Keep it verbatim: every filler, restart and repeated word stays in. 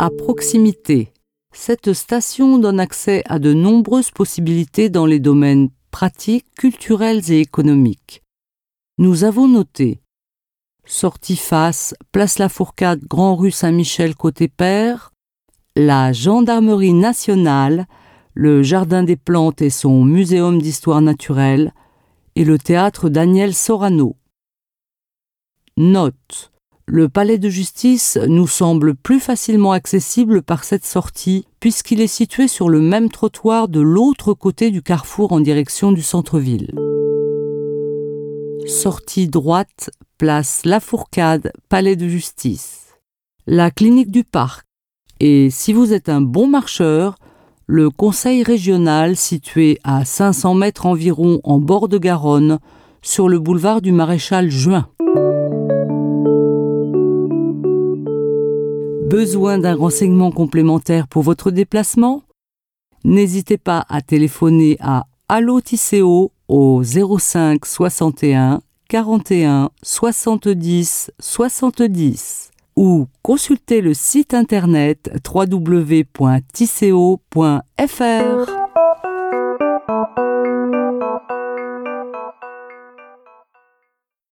à proximité. Cette station donne accès à de nombreuses possibilités dans les domaines pratiques, culturels et économiques. Nous avons noté sortie face, place La Fourcade, Grand Rue Saint-Michel côté Père, la Gendarmerie nationale, le Jardin des plantes et son Muséum d'histoire naturelle et le théâtre Daniel Sorano. Note: le palais de justice nous semble plus facilement accessible par cette sortie puisqu'il est situé sur le même trottoir de l'autre côté du carrefour en direction du centre-ville. Sortie droite, place La Fourcade, palais de justice. La clinique du parc. Et si vous êtes un bon marcheur, le conseil régional situé à cinq cents mètres environ en bord de Garonne, sur le boulevard du Maréchal Juin. Besoin d'un renseignement complémentaire pour votre déplacement? N'hésitez pas à téléphoner à Allo Tisséo au zéro cinq soixante et un quarante et un soixante-dix soixante-dix ou consultez le site internet w w w point tisséo point f r.